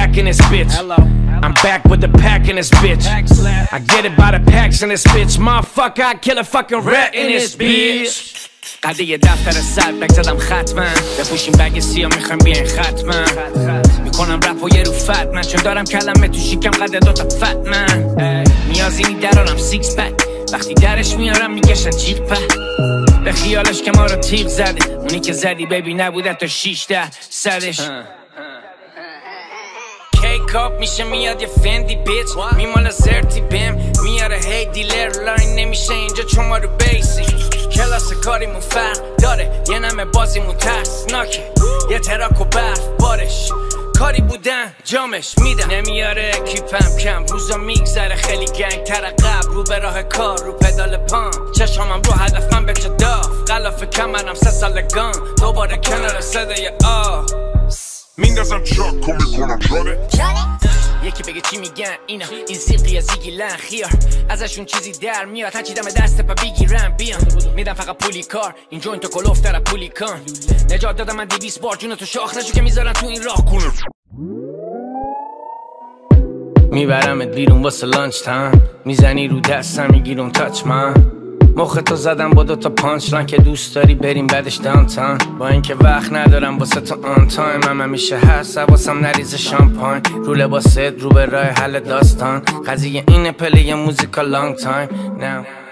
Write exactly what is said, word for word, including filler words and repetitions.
back in this bitch. I'm back with the pack in this bitch. I get it by the packs in this bitch. Motherfucker, I kill a fucking rat in this bitch. قد یه دفتر صد بک زدم ختمم بپوشیم بگ سیاه میخوایم بیاین ختمم میکنم رپ و یه رو فتمن چون دارم کلمه تو شیکم قد دوتا فتمن نیازی نی درارم سیکس پک وقتی درش میارم میکشن جیغ په به خیالش که ما رو تیغ زده اونی که زدی ببی نبوده تا شیش ده صدش کیک اپ میشه میاد یه فندی بیچ میماله زرتی بهم میاره هی دیلر لاین نمیشه اینجا چون ما رو بیسی کلاس کاریمون فرق داره یه نمه بازیمون ترسناکه یه تراک و برف بارش کاری بودن جامش میدم نمیاره کیپم کم روزا میگذره خیلی گنگ تر قبل رو به راه کار رو پدال پام چشامم رو هدف من به جا داف غلاف کمرم سه سالگان دوباره کنار صدای آه میندازم چاک و میکنم چاره یکی بگه چی میگن اینا این زیقی یا زیگی لن خیار ازشون چیزی در میاد هرچی دم دست پا بگیرم بیان میدم فقط پولی کار این جوین تو کلوف در پولی کن نجات دادم من دیویس بار جون تو شاخ نشو که میذارن تو این راه کنه میبرمت بیرون واسه لانچ تایم میزنی رو دستم میگیرم تاچ من مخ تو زدم با دوتا پانچ لان که دوست داری بریم بعدش دانتان با اینکه وقت ندارم واسه تو آن تایم هم همیشه هست حواسم نریزه شامپاین رو لباست رو به راه حل داستان قضیه اینه پلی موزیکا لانگ تایم now